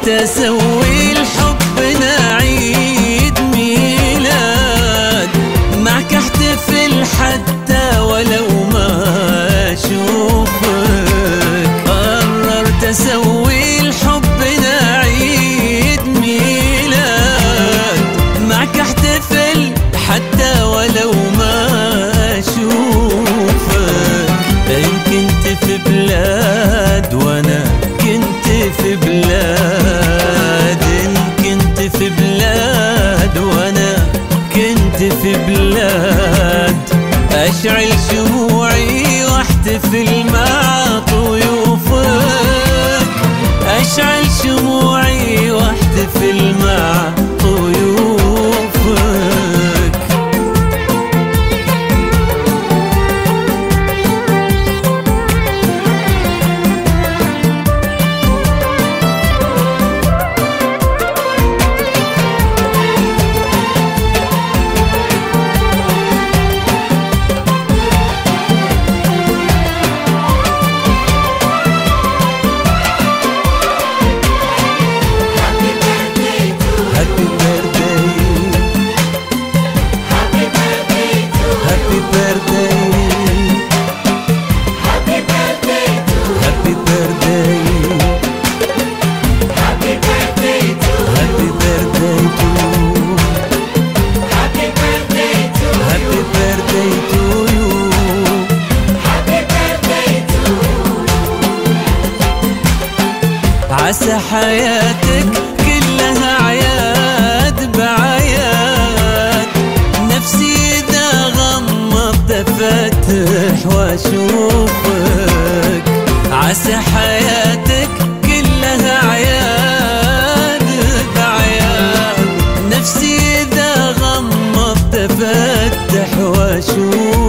اسوي لحبنا عيد ميلاد، معك احتفل حتى ولو ما اشوفك. قررت اسوي لحبنا عيد ميلاد، معك احتفل حتى ولو ما اشوفك. ان كنت في بلاد وانا كنت في بلاد، إن كنت في بلاد وأنا كنت في بلاد، أشعل شموعي واحتفل مع طيوفك. أشعل شموعي واحتفل مع طيوفك. عسى حياتك كلها عياد بعياد، نفسي إذا غمضت أفتح وأشوفك. عسى حياتك كلها عياد بعياد، نفسي إذا غمضت أفتح وأشوفك.